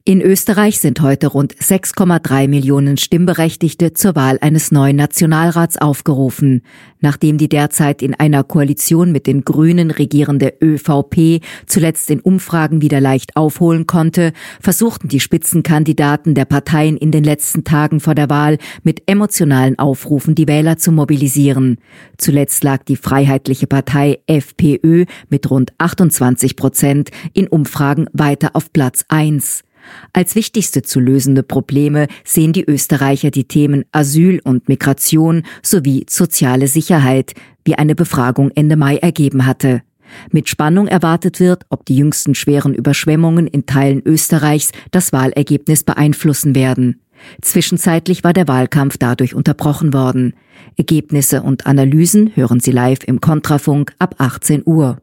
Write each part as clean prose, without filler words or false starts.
In Österreich sind heute rund 6,3 Millionen Stimmberechtigte zur Wahl eines neuen Nationalrats aufgerufen. Nachdem die derzeit in einer Koalition mit den Grünen regierende ÖVP zuletzt in Umfragen wieder leicht aufholen konnte, versuchten die Spitzenkandidaten der Parteien in den letzten Tagen vor der Wahl mit emotionalen Aufrufen die Wähler zu mobilisieren. Zuletzt lag die Freiheitliche Partei FPÖ mit rund 28% in Umfragen weiter auf Platz 1. Als wichtigste zu lösende Probleme sehen die Österreicher die Themen Asyl und Migration sowie soziale Sicherheit, wie eine Befragung Ende Mai ergeben hatte. Mit Spannung erwartet wird, ob die jüngsten schweren Überschwemmungen in Teilen Österreichs das Wahlergebnis beeinflussen werden. Zwischenzeitlich war der Wahlkampf dadurch unterbrochen worden. Ergebnisse und Analysen hören Sie live im Kontrafunk ab 18 Uhr.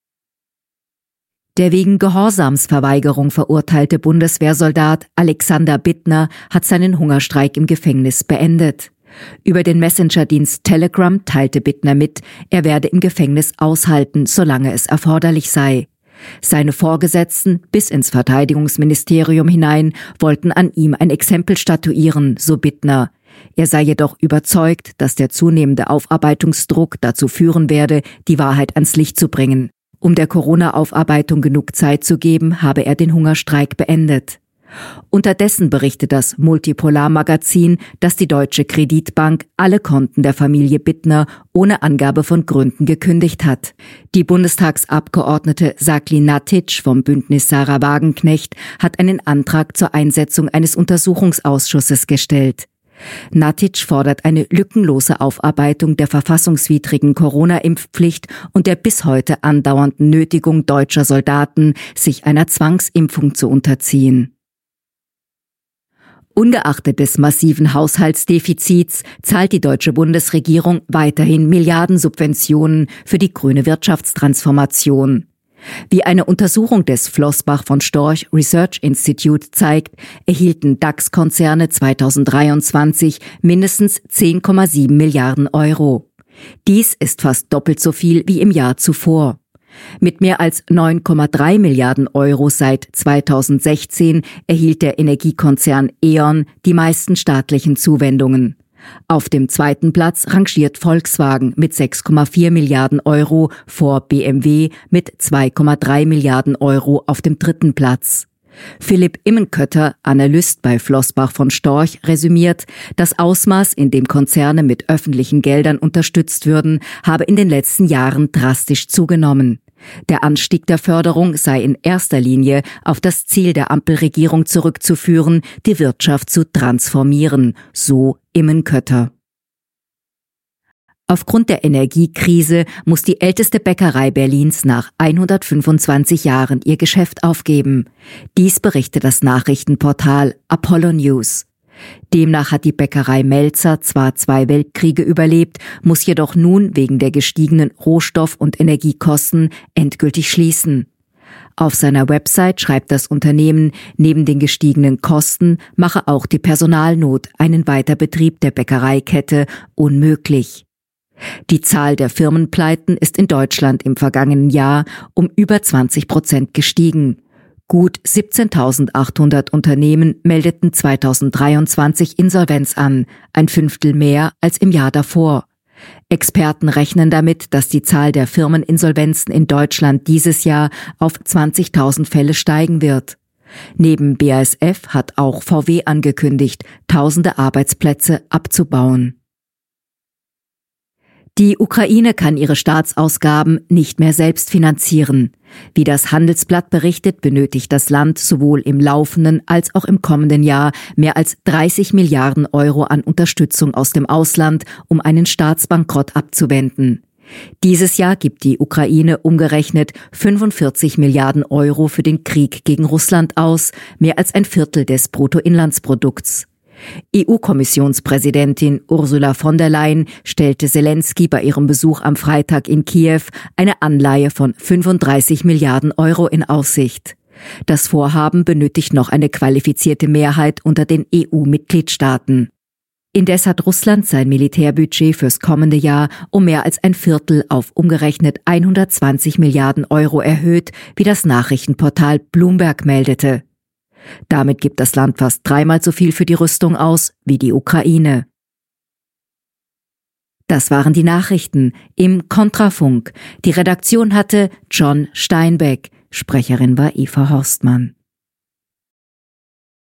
Der wegen Gehorsamsverweigerung verurteilte Bundeswehrsoldat Alexander Bittner hat seinen Hungerstreik im Gefängnis beendet. Über den Messenger-Dienst Telegram teilte Bittner mit, er werde im Gefängnis aushalten, solange es erforderlich sei. Seine Vorgesetzten bis ins Verteidigungsministerium hinein wollten an ihm ein Exempel statuieren, so Bittner. Er sei jedoch überzeugt, dass der zunehmende Aufarbeitungsdruck dazu führen werde, die Wahrheit ans Licht zu bringen. Um der Corona-Aufarbeitung genug Zeit zu geben, habe er den Hungerstreik beendet. Unterdessen berichtet das Multipolar-Magazin, dass die Deutsche Kreditbank alle Konten der Familie Bittner ohne Angabe von Gründen gekündigt hat. Die Bundestagsabgeordnete Sakli Natic vom Bündnis Sarah Wagenknecht hat einen Antrag zur Einsetzung eines Untersuchungsausschusses gestellt. Natic fordert eine lückenlose Aufarbeitung der verfassungswidrigen Corona-Impfpflicht und der bis heute andauernden Nötigung deutscher Soldaten, sich einer Zwangsimpfung zu unterziehen. Ungeachtet des massiven Haushaltsdefizits zahlt die deutsche Bundesregierung weiterhin Milliardensubventionen für die grüne Wirtschaftstransformation. Wie eine Untersuchung des Flossbach von Storch Research Institute zeigt, erhielten DAX-Konzerne 2023 mindestens 10,7 Milliarden Euro. Dies ist fast doppelt so viel wie im Jahr zuvor. Mit mehr als 9,3 Milliarden Euro seit 2016 erhielt der Energiekonzern E.ON die meisten staatlichen Zuwendungen. Auf dem zweiten Platz rangiert Volkswagen mit 6,4 Milliarden Euro vor BMW mit 2,3 Milliarden Euro auf dem dritten Platz. Philipp Immenkötter, Analyst bei Flossbach von Storch, resümiert, das Ausmaß, in dem Konzerne mit öffentlichen Geldern unterstützt würden, habe in den letzten Jahren drastisch zugenommen. Der Anstieg der Förderung sei in erster Linie auf das Ziel der Ampelregierung zurückzuführen, die Wirtschaft zu transformieren, so Immenkötter. Aufgrund der Energiekrise muss die älteste Bäckerei Berlins nach 125 Jahren ihr Geschäft aufgeben. Dies berichtet das Nachrichtenportal Apollo News. Demnach hat die Bäckerei Melzer zwar 2 Weltkriege überlebt, muss jedoch nun wegen der gestiegenen Rohstoff- und Energiekosten endgültig schließen. Auf seiner Website schreibt das Unternehmen, neben den gestiegenen Kosten mache auch die Personalnot einen Weiterbetrieb der Bäckereikette unmöglich. Die Zahl der Firmenpleiten ist in Deutschland im vergangenen Jahr um über 20% gestiegen. Gut 17.800 Unternehmen meldeten 2023 Insolvenz an, ein Fünftel mehr als im Jahr davor. Experten rechnen damit, dass die Zahl der Firmeninsolvenzen in Deutschland dieses Jahr auf 20.000 Fälle steigen wird. Neben BASF hat auch VW angekündigt, tausende Arbeitsplätze abzubauen. Die Ukraine kann ihre Staatsausgaben nicht mehr selbst finanzieren. Wie das Handelsblatt berichtet, benötigt das Land sowohl im laufenden als auch im kommenden Jahr mehr als 30 Milliarden Euro an Unterstützung aus dem Ausland, um einen Staatsbankrott abzuwenden. Dieses Jahr gibt die Ukraine umgerechnet 45 Milliarden Euro für den Krieg gegen Russland aus, mehr als ein Viertel des Bruttoinlandsprodukts. EU-Kommissionspräsidentin Ursula von der Leyen stellte Selenskyj bei ihrem Besuch am Freitag in Kiew eine Anleihe von 35 Milliarden Euro in Aussicht. Das Vorhaben benötigt noch eine qualifizierte Mehrheit unter den EU-Mitgliedstaaten. Indes hat Russland sein Militärbudget fürs kommende Jahr um mehr als ein Viertel auf umgerechnet 120 Milliarden Euro erhöht, wie das Nachrichtenportal Bloomberg meldete. Damit gibt das Land fast 3-mal so viel für die Rüstung aus wie die Ukraine. Das waren die Nachrichten im Kontrafunk. Die Redaktion hatte John Steinbeck. Sprecherin war Eva Horstmann.